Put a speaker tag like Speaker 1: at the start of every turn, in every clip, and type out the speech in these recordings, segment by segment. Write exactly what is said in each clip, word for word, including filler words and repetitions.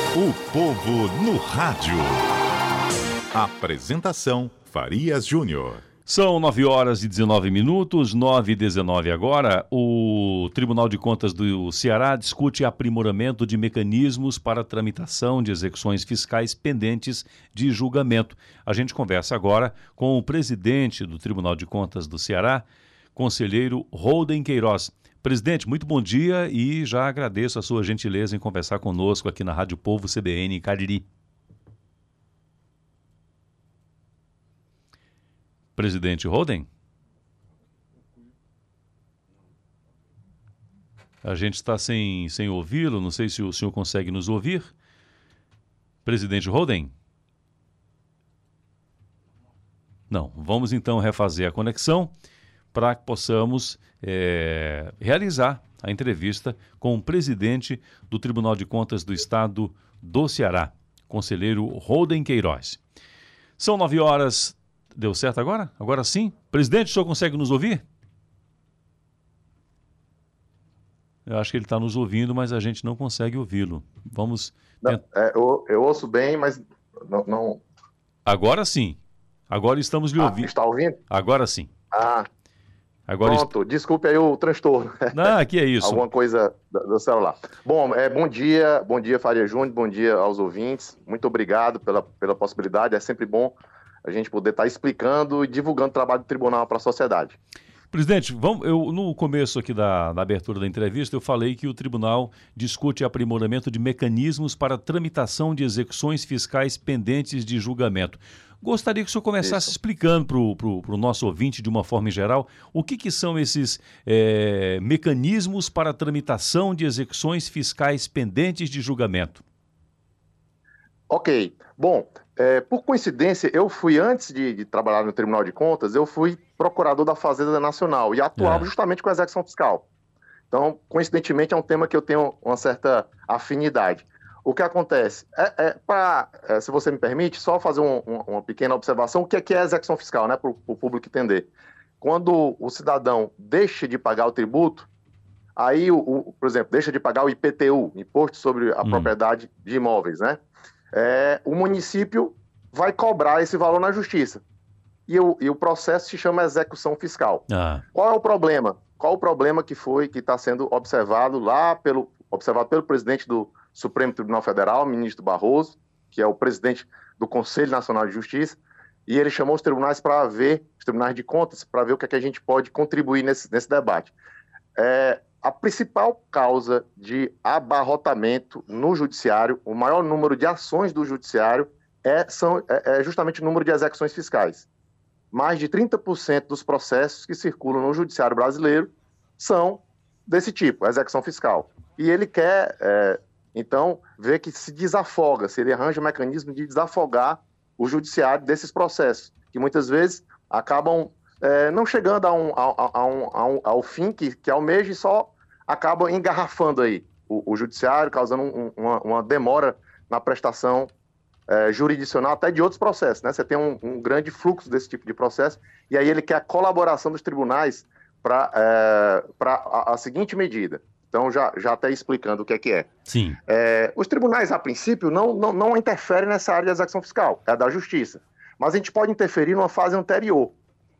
Speaker 1: O povo no rádio. Apresentação Farias Júnior.
Speaker 2: São nove horas e dezenove minutos, nove e dezenove agora. O Tribunal de Contas do Ceará discute aprimoramento de mecanismos para tramitação de execuções fiscais pendentes de julgamento. A gente conversa agora com o presidente do Tribunal de Contas do Ceará, conselheiro Holden Queiroz. Presidente, muito bom dia e já agradeço a sua gentileza em conversar conosco aqui na Rádio Povo C B N em Cariri. Presidente Holden? A gente está sem, sem ouvi-lo, não sei se o senhor consegue nos ouvir. Presidente Holden? Não, vamos então refazer a conexão para que possamos é, realizar a entrevista com o presidente do Tribunal de Contas do Estado do Ceará, conselheiro Holden Queiroz. São nove horas... Deu certo agora? Agora sim? Presidente, o senhor consegue nos ouvir? Eu acho que ele está nos ouvindo, mas a gente não consegue ouvi-lo. Vamos...
Speaker 3: Não, é, eu, eu ouço bem, mas não, não...
Speaker 2: Agora sim. Agora estamos lhe
Speaker 3: ah,
Speaker 2: ouvindo.
Speaker 3: Está ouvindo?
Speaker 2: Agora sim.
Speaker 3: Ah,
Speaker 2: Agora
Speaker 3: pronto. Est... Desculpe aí o transtorno.
Speaker 2: Não, aqui é isso.
Speaker 3: Alguma coisa do, do celular. Bom, é, bom dia, bom dia, Faria Júnior, bom dia aos ouvintes. Muito obrigado pela, pela possibilidade. É sempre bom a gente poder estar explicando e divulgando o trabalho do tribunal para a sociedade.
Speaker 2: Presidente, vamos, eu, no começo aqui da, da abertura da entrevista, eu falei que o tribunal discute aprimoramento de mecanismos para tramitação de execuções fiscais pendentes de julgamento. Gostaria que o senhor começasse Isso. explicando para o nosso ouvinte, de uma forma geral, o que, que são esses é, mecanismos para tramitação de execuções fiscais pendentes de julgamento.
Speaker 3: Ok. Bom, é, por coincidência, eu fui, antes de, de trabalhar no Tribunal de Contas, eu fui procurador da Fazenda Nacional e atuava é. justamente com a execução fiscal. Então, coincidentemente, é um tema que eu tenho uma certa afinidade. O que acontece? É, é, pra, é, se você me permite, só fazer um, um, uma pequena observação, o que é, que é a execução fiscal, né, para o público entender. Quando o cidadão deixa de pagar o tributo, aí, o, o, por exemplo, deixa de pagar o I P T U, Imposto sobre a hum. Propriedade de Imóveis, né? É, o município vai cobrar esse valor na justiça. E o, e o processo se chama execução fiscal. Ah. Qual é o problema? Qual o problema que foi, que está sendo observado lá pelo, observado pelo presidente do Supremo Tribunal Federal, ministro Barroso, que é o presidente do Conselho Nacional de Justiça, e ele chamou os tribunais para ver, os tribunais de contas, para ver o que, é que a gente pode contribuir nesse, nesse debate. É, A principal causa de abarrotamento no judiciário, o maior número de ações do judiciário, é, são, é, é justamente o número de execuções fiscais. Mais de trinta por cento dos processos que circulam no judiciário brasileiro são desse tipo, execução fiscal. E ele quer, é, então, ver que se desafoga, se ele arranja um mecanismo de desafogar o judiciário desses processos, que muitas vezes acabam... É, não chegando a um, a, a um, a um, ao fim que, que almeja e só acaba engarrafando aí o, o judiciário, causando um, uma, uma demora na prestação é, jurisdicional até de outros processos, né? Você tem um, um grande fluxo desse tipo de processo e aí ele quer a colaboração dos tribunais para é, a, a seguinte medida. Então, já, já até explicando o que é que é.
Speaker 2: Sim.
Speaker 3: É, os tribunais, a princípio, não, não, não interferem nessa área de execução fiscal, é a da justiça. Mas a gente pode interferir numa fase anterior.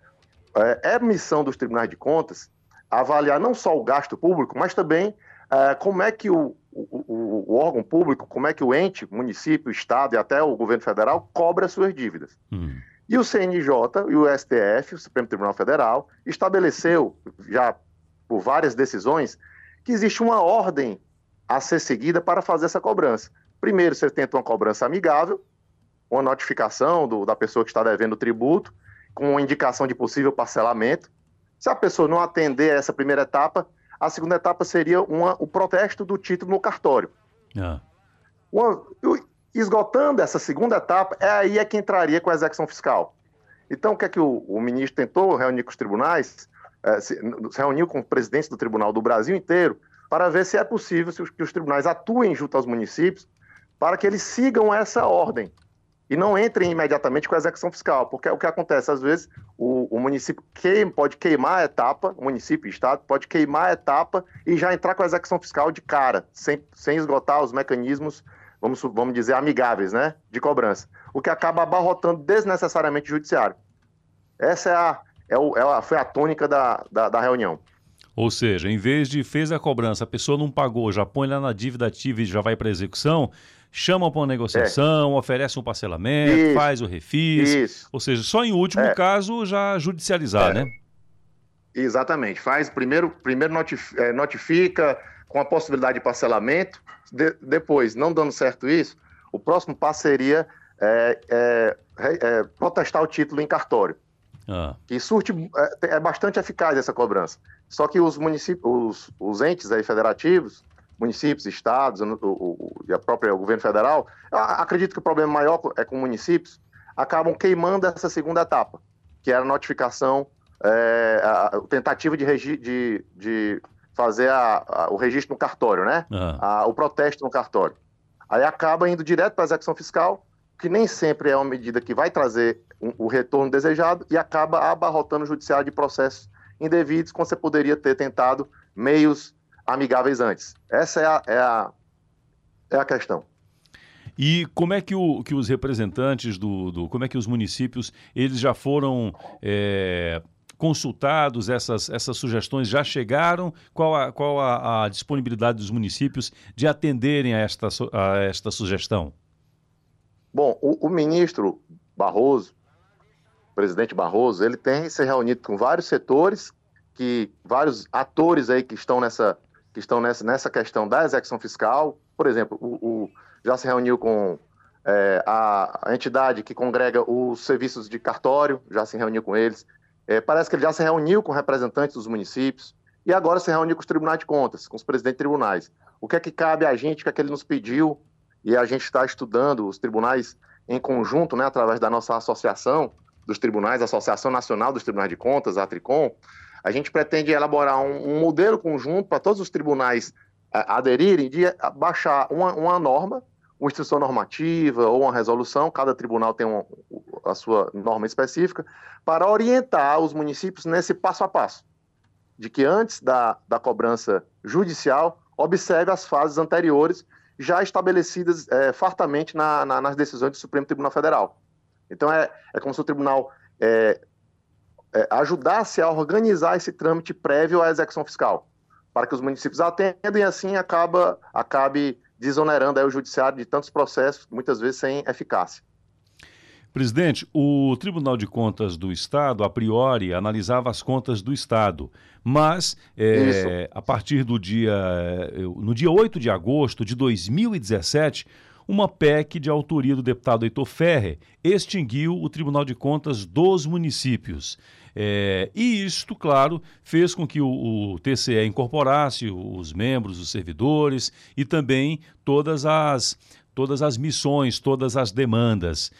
Speaker 3: É, é missão dos tribunais de contas avaliar não só o gasto público, mas também é, como é que o, o, o órgão público, como é que o ente, município, estado e até o governo federal cobra as suas dívidas. Hum. E o C N J e o S T F, o Supremo Tribunal Federal, estabeleceu, já por várias decisões, que existe uma ordem a ser seguida para fazer essa cobrança. Primeiro, você tenta uma cobrança amigável, uma notificação do, da pessoa que está devendo o tributo, com uma indicação de possível parcelamento. Se a pessoa não atender essa primeira etapa, a segunda etapa seria uma, o protesto do título no cartório. Ah. Uma, esgotando essa segunda etapa, é aí é que entraria com a execução fiscal. Então, o que é que o, o ministro tentou reunir com os tribunais, eh, se, se reuniu com o presidente do tribunal do Brasil inteiro, para ver se é possível se os, que os tribunais atuem junto aos municípios para que eles sigam essa ordem. E não entrem imediatamente com a execução fiscal, porque o que acontece, às vezes, o, o município queima, pode queimar a etapa, o município e o estado pode queimar a etapa e já entrar com a execução fiscal de cara, sem, sem esgotar os mecanismos vamos, vamos dizer, amigáveis, né, de cobrança, o que acaba abarrotando desnecessariamente o judiciário. Essa é a, é o, é a, foi a tônica da, da, da reunião.
Speaker 2: Ou seja, em vez de fez a cobrança, a pessoa não pagou, já põe lá na dívida ativa e já vai para execução, chama para uma negociação, é. oferece um parcelamento, isso, faz o refis. Isso. Ou seja, só em último é. caso já judicializar, é. né?
Speaker 3: Exatamente. Faz primeiro, primeiro notifica, notifica com a possibilidade de parcelamento. De, depois, não dando certo isso, o próximo passo seria é, é, é, protestar o título em cartório. Ah. Que surte, é, é bastante eficaz essa cobrança. Só que os municípios, os, os entes aí federativos, municípios, estados, o, o, e a própria o governo federal, acredito que o problema maior é com municípios, acabam queimando essa segunda etapa, que era a notificação, é, a, a tentativa de, regi, de, de fazer a, a, o registro no cartório, né? Uhum. A, o protesto no cartório. Aí acaba indo direto para a execução fiscal, que nem sempre é uma medida que vai trazer um, o retorno desejado e acaba abarrotando o judiciário de processos indevidos, quando você poderia ter tentado meios amigáveis antes. Essa é a, é a, é a questão.
Speaker 2: E como é que, o, que os representantes do, do... Como é que os municípios, eles já foram é, consultados, essas, essas sugestões já chegaram? Qual, a, qual a, a disponibilidade dos municípios de atenderem a esta, a esta sugestão?
Speaker 3: Bom, o, o ministro Barroso, o presidente Barroso, ele tem se reunido com vários setores, que, vários atores aí que estão nessa... que estão nessa, nessa questão da execução fiscal. Por exemplo, o, o, já se reuniu com é, a, a entidade que congrega os serviços de cartório, já se reuniu com eles. É, parece que ele já se reuniu com representantes dos municípios e agora se reuniu com os tribunais de contas, com os presidentes de tribunais. O que é que cabe a gente, o que é que ele nos pediu, e a gente está estudando os tribunais em conjunto, né, através da nossa associação dos tribunais, a Associação Nacional dos Tribunais de Contas, a Tricom. A gente pretende elaborar um, um modelo conjunto para todos os tribunais a, aderirem, de a, baixar uma, uma norma, uma instrução normativa ou uma resolução, cada tribunal tem uma, a sua norma específica, para orientar os municípios nesse passo a passo, de que antes da, da cobrança judicial, observe as fases anteriores, já estabelecidas é, fartamente na, na, nas decisões do Supremo Tribunal Federal. Então é, é como se o tribunal... É, É, ajudasse a organizar esse trâmite prévio à execução fiscal, para que os municípios atendam e assim acaba, acabe desonerando aí o judiciário de tantos processos, muitas vezes sem eficácia.
Speaker 2: Presidente, o Tribunal de Contas do Estado, a priori, analisava as contas do Estado, mas é, a partir do dia, no dia oito de agosto de dois mil e dezessete, uma P E C de autoria do deputado Heitor Ferrer extinguiu o Tribunal de Contas dos municípios. É, e isto, claro, fez com que o, o T C E incorporasse os membros, os servidores e também todas as, todas as missões, todas as demandas.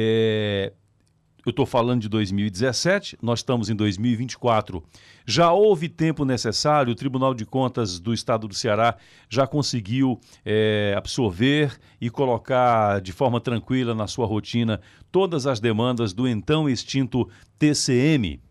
Speaker 2: É, eu estou falando de dois mil e dezessete, nós estamos em dois mil e vinte e quatro. Já houve tempo necessário, o Tribunal de Contas do Estado do Ceará já conseguiu é, absorver e colocar de forma tranquila na sua rotina todas as demandas do então extinto T C M?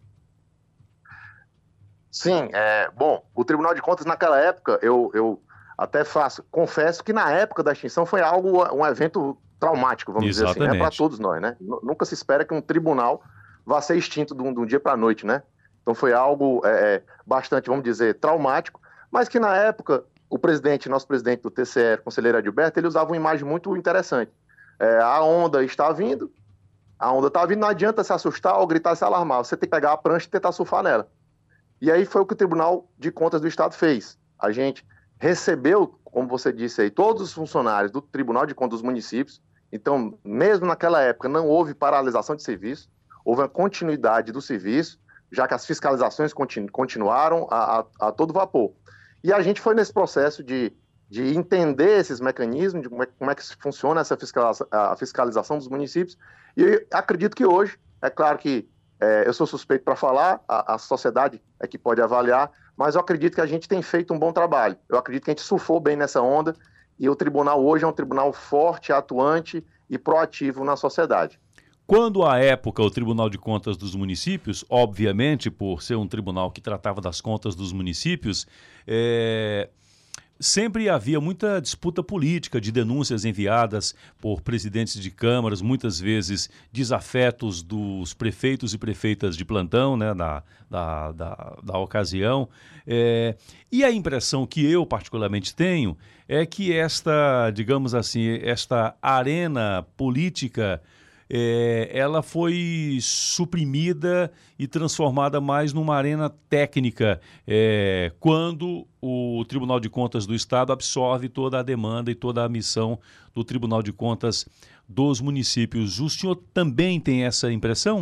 Speaker 3: Sim, é, bom, o Tribunal de Contas naquela época, eu, eu até faço, confesso que na época da extinção foi algo, um evento traumático, vamos
Speaker 2: Exatamente.
Speaker 3: dizer assim, né, para todos nós, né? Nunca se espera que um tribunal vá ser extinto de um, de um dia para a noite, né? Então foi algo é, bastante, vamos dizer, traumático, mas que na época o presidente, nosso presidente do T C E, conselheiro Adilberto, ele usava uma imagem muito interessante. É, a onda está vindo, a onda está vindo, não adianta se assustar ou gritar, se alarmar, você tem que pegar a prancha e tentar surfar nela. E aí foi o que o Tribunal de Contas do Estado fez. A gente recebeu, como você disse aí, todos os funcionários do Tribunal de Contas dos municípios. Então, mesmo naquela época, não houve paralisação de serviço, houve uma continuidade do serviço, já que as fiscalizações continu continuaram a, a, a todo vapor. E a gente foi nesse processo de, de entender esses mecanismos, de como é, como é que funciona essa fiscaliza a fiscalização dos municípios, e acredito que hoje, é claro que é, eu sou suspeito para falar, a, a sociedade é que pode avaliar, mas eu acredito que a gente tem feito um bom trabalho. Eu acredito que a gente surfou bem nessa onda, e o tribunal hoje é um tribunal forte, atuante e proativo na sociedade.
Speaker 2: Quando, à época, o Tribunal de Contas dos Municípios, obviamente, por ser um tribunal que tratava das contas dos municípios, é... sempre havia muita disputa política de denúncias enviadas por presidentes de câmaras, muitas vezes desafetos dos prefeitos e prefeitas de plantão, né, da, da, da, da ocasião. É, e a impressão que eu particularmente tenho é que esta, digamos assim, esta arena política, É, ela foi suprimida e transformada mais numa arena técnica, é, quando o Tribunal de Contas do Estado absorve toda a demanda e toda a missão do Tribunal de Contas dos municípios. O senhor também tem essa impressão?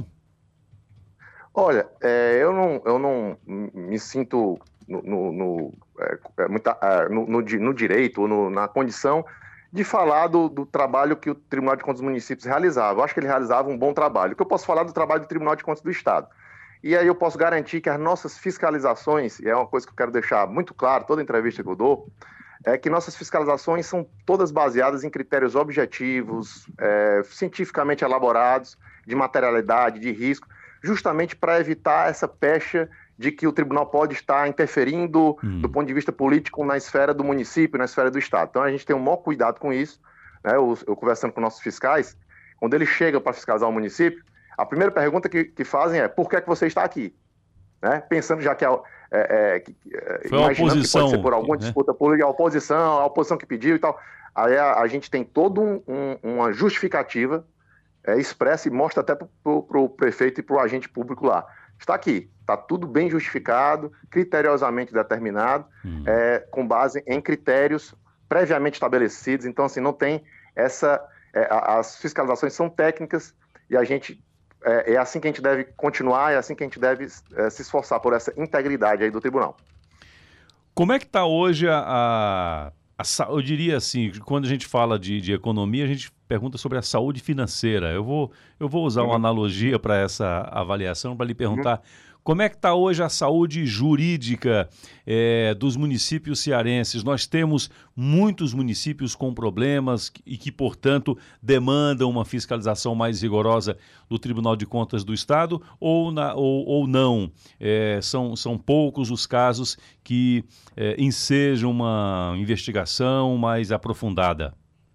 Speaker 3: Olha, é, eu, não, eu não me sinto no, no, no, é, muita, no, no, no direito, no, na condição de falar do, do trabalho que o Tribunal de Contas dos Municípios realizava. Eu acho que ele realizava um bom trabalho. O que eu posso falar do trabalho do Tribunal de Contas do Estado? E aí eu posso garantir que as nossas fiscalizações, e é uma coisa que eu quero deixar muito claro, toda entrevista que eu dou, é que nossas fiscalizações são todas baseadas em critérios objetivos, é, cientificamente elaborados, de materialidade, de risco, justamente para evitar essa pecha de que o tribunal pode estar interferindo hum. do ponto de vista político na esfera do município, na esfera do Estado. Então a gente tem um maior cuidado com isso, né? Eu, eu conversando com nossos fiscais, quando eles chegam para fiscalizar o município, a primeira pergunta que, que fazem é: por que é que você está aqui? Né? Pensando já que a, é, é, que,
Speaker 2: Foi a oposição,
Speaker 3: que pode ser por alguma
Speaker 2: né?
Speaker 3: disputa pública, a oposição, a oposição que pediu e tal. Aí a, a gente tem toda um, um, uma justificativa é, expressa e mostra até para o prefeito e para o agente público lá. Está aqui, está tudo bem justificado, criteriosamente determinado, hum. é, com base em critérios previamente estabelecidos. Então, assim, não tem essa... É, as fiscalizações são técnicas e a gente... É, é assim que a gente deve continuar, é assim que a gente deve é, se esforçar por essa integridade aí do tribunal.
Speaker 2: Como é que está hoje a, a, a... Eu diria assim, quando a gente fala de, de economia, a gente pergunta sobre a saúde financeira. Eu vou, eu vou usar uhum. uma analogia para essa avaliação, para lhe perguntar uhum. como é que está hoje a saúde jurídica é, dos municípios cearenses. Nós temos muitos municípios com problemas e que, portanto, demandam uma fiscalização mais rigorosa do Tribunal de Contas do Estado ou, na, ou, ou não. É, são, são poucos os casos que é, ensejam uma investigação mais aprofundada.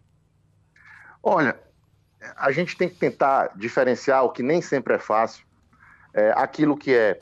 Speaker 3: Olha, a gente tem que tentar diferenciar o que nem sempre é fácil, é, aquilo que é,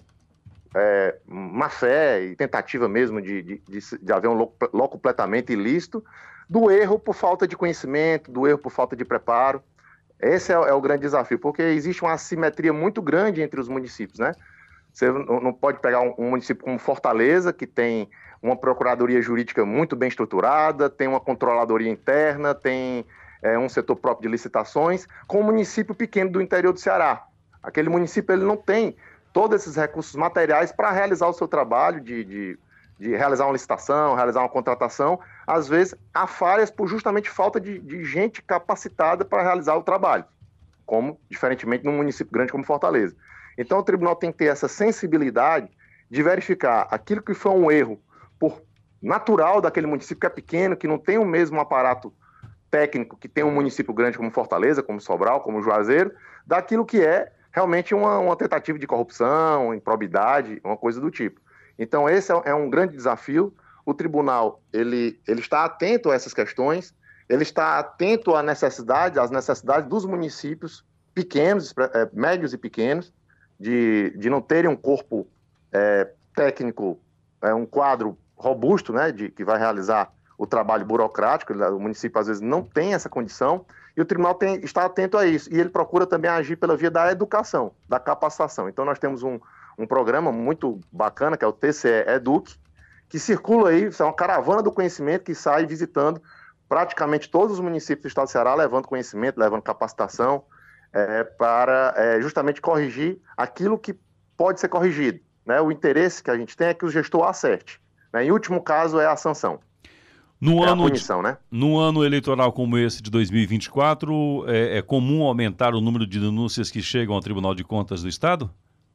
Speaker 3: é má fé e tentativa mesmo de, de, de, de haver um locupletamento ilícito, do erro por falta de conhecimento, do erro por falta de preparo. Esse é, é o grande desafio, porque existe uma assimetria muito grande entre os municípios, né? Você não pode pegar um, um município como Fortaleza, que tem uma procuradoria jurídica muito bem estruturada, tem uma controladoria interna, tem... É um setor próprio de licitações, com um município pequeno do interior do Ceará. Aquele município ele não tem todos esses recursos materiais para realizar o seu trabalho de, de, de realizar uma licitação, realizar uma contratação. Às vezes, há falhas por justamente falta de, de gente capacitada para realizar o trabalho, como, diferentemente, num município grande como Fortaleza. Então, o tribunal tem que ter essa sensibilidade de verificar aquilo que foi um erro por natural daquele município que é pequeno, que não tem o mesmo aparato técnico que tem um município grande como Fortaleza, como Sobral, como Juazeiro, daquilo que é realmente uma, uma tentativa de corrupção, improbidade, uma coisa do tipo. Então esse é, é um grande desafio. O tribunal ele, ele está atento a essas questões, ele está atento à necessidade, às necessidades dos municípios pequenos, é, médios e pequenos, de, de não terem um corpo é, técnico, é, um quadro robusto, né, de, que vai realizar o trabalho burocrático. O município às vezes não tem essa condição e o tribunal tem, está atento a isso. E ele procura também agir pela via da educação, da capacitação. Então nós temos um, um programa muito bacana, que é o T C E Educ, que circula aí, é uma caravana do conhecimento que sai visitando praticamente todos os municípios do estado do Ceará, levando conhecimento, levando capacitação, é, para é, justamente corrigir aquilo que pode ser corrigido, né? O interesse que a gente tem é que o gestor acerte, né? Em último caso é a sanção.
Speaker 2: No,
Speaker 3: é
Speaker 2: ano
Speaker 3: punição,
Speaker 2: de,
Speaker 3: né?
Speaker 2: no ano eleitoral como esse de dois mil e vinte e quatro, é, é comum aumentar o número de denúncias que chegam ao Tribunal de Contas do Estado?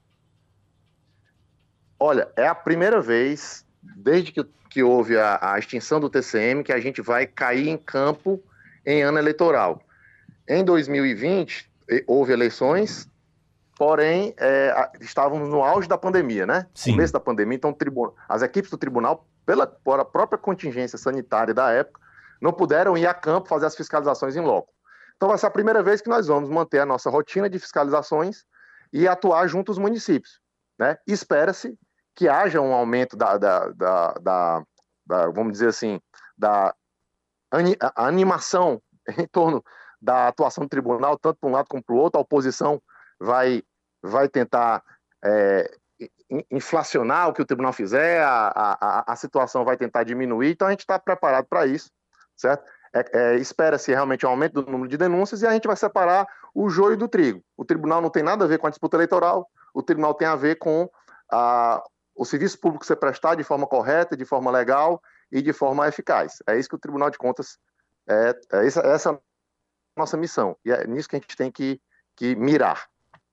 Speaker 3: Olha, é a primeira vez, desde que, que houve a, a extinção do T C M, que a gente vai cair em campo em ano eleitoral. Em dois mil e vinte, houve eleições, porém, é, estávamos no auge da pandemia, né?
Speaker 2: Sim.
Speaker 3: Começo da pandemia, então o tribunal, as equipes do tribunal pela, por a própria contingência sanitária da época, não puderam ir a campo fazer as fiscalizações em loco. Então vai ser a primeira vez que nós vamos manter a nossa rotina de fiscalizações e atuar junto aos municípios, né? Espera-se que haja um aumento da, da, da, da, da vamos dizer assim, da animação em torno da atuação do tribunal, tanto para um lado como para o outro. A oposição vai, vai tentar é, inflacionar o que o tribunal fizer, a, a, a situação vai tentar diminuir, então a gente está preparado para isso, certo? É, é, espera-se realmente um aumento do número de denúncias e a gente vai separar o joio do trigo. O tribunal não tem nada a ver com a disputa eleitoral, o tribunal tem a ver com a, o serviço público ser prestado de forma correta, de forma legal e de forma eficaz. É isso que o Tribunal de Contas, é, é essa, essa é a nossa missão, e é nisso que a gente tem que, que mirar.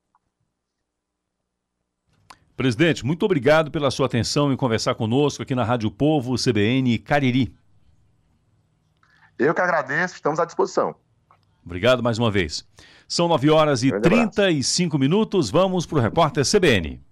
Speaker 2: Presidente, muito obrigado pela sua atenção em conversar conosco aqui na Rádio Povo, C B N Cariri.
Speaker 3: Eu que agradeço, estamos à disposição.
Speaker 2: Obrigado mais uma vez. São nove horas e trinta e cinco minutos, vamos para o repórter C B N.